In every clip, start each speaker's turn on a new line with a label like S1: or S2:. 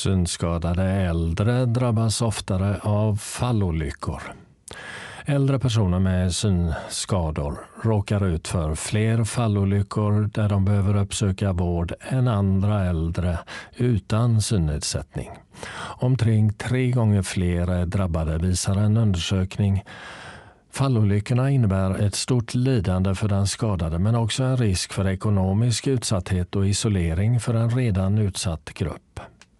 S1: Synskadade äldre drabbas oftare av fallolyckor. Äldre personer med synskador råkar ut för fler fallolyckor där de behöver uppsöka vård än andra äldre utan synnedsättning. Omkring 3 gånger fler är drabbade, visar en undersökning. Fallolyckorna innebär ett stort lidande för den skadade men också en risk för ekonomisk utsatthet och isolering för en redan utsatt grupp.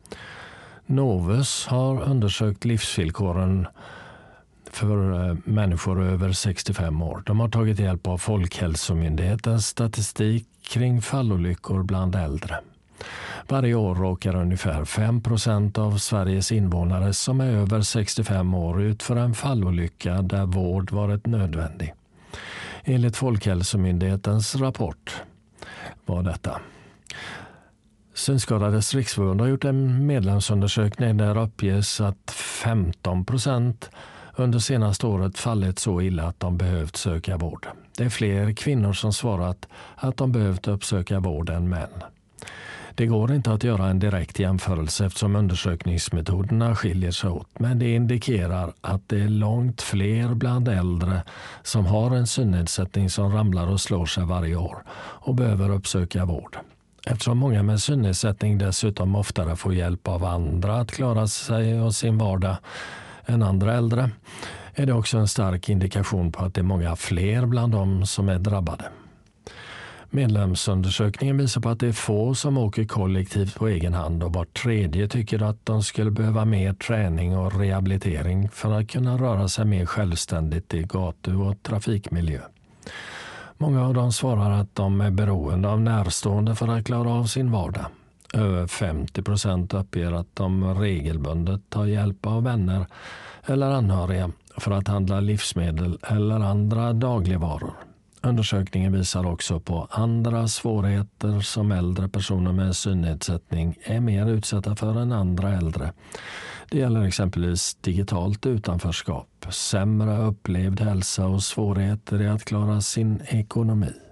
S1: Novus har undersökt livsvillkoren för människor över 65 år. De har tagit hjälp av Folkhälsomyndighetens statistik kring fallolyckor bland äldre. Varje år råkar ungefär 5% av Sveriges invånare som är över 65 år ut för en fallolycka där vård varit nödvändig. Enligt Folkhälsomyndighetens rapport var detta. Synskadades riksförbund har gjort en medlemsundersökning där uppges att 15% under senaste året fallit så illa att de behövt söka vård. Det är fler kvinnor som svarat att de behövt uppsöka vård än män. Det går inte att göra en direkt jämförelse eftersom undersökningsmetoderna skiljer sig åt, men det indikerar att det är långt fler bland äldre som har en synnedsättning som ramlar och slår sig varje år och behöver uppsöka vård. Eftersom många med synnedsättning dessutom oftare får hjälp av andra att klara sig och sin vardag än andra äldre, är det också en stark indikation på att det är många fler bland dem som är drabbade. Medlemsundersökningen visar på att det är få som åker kollektivt på egen hand och var tredje tycker att de skulle behöva mer träning och rehabilitering för att kunna röra sig mer självständigt i gatu- och trafikmiljö. Många av dem svarar att de är beroende av närstående för att klara av sin vardag. Över 50% uppger att de regelbundet tar hjälp av vänner eller anhöriga för att handla livsmedel eller andra dagligvaror. Undersökningen visar också på andra svårigheter som äldre personer med synnedsättning är mer utsatta för än andra äldre. Det gäller exempelvis digitalt utanförskap, sämre upplevd hälsa och svårigheter i att klara sin ekonomi.